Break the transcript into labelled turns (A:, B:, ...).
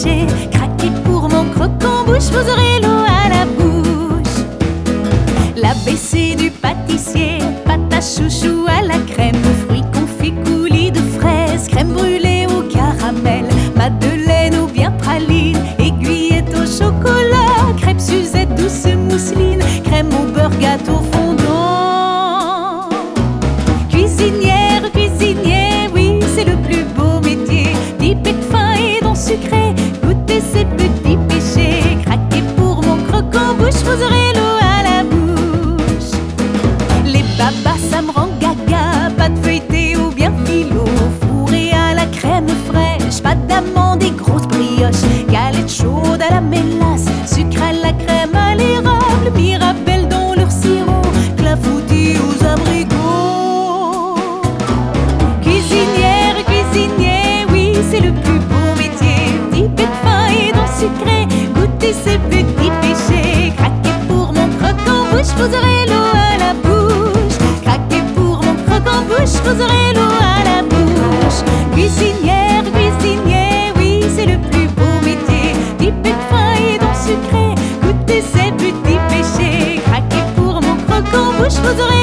A: péchés. Craquez pour mon croquant-bouche, vous aurez l'eau à la bouche. L'ABC du pâtissier, pâte à chouchou à la crème, fruits confits coulis de fraises, crème brûlée au caramel, madeleine ou bien praline, aiguillette au chocolat, crêpe Suzette douce mousseline, crème au beurre, gâteau fondant. Cuisinière, cuisinier, oui, c'est le plus beau métier. Dipper de fin et dents sucrées, goûtez ces petits péchés. Craquez pour mon croquant-bouche, vous aurez l'eau à la bouche. Les babas, ça me rend gaga, pâte feuilletée ou bien philo, fourrée à la crème fraîche, pâte d'amande et grosse brioche, galette chaude à la mélasse, sucre à la crème à l'érable, mirabelle dans leur sirop, clafoutis aux abricots. Cuisinière, cuisinier, oui, c'est le plus beau métier. Dipper de fin et dents sucrées, goûtez ces petits péchés. Craquez pour mon croquant-bouche, vous aurez l'eau à la bouche. Craquez pour mon croquant-bouche, vous aurez l'eau à la bouche. Cuisinière, cuisinier, oui, c'est le plus beau métier. Dipper de fin et dents sucrées, goûtez ces petits péchés. Craquez pour mon croquant-bouche, vous aurez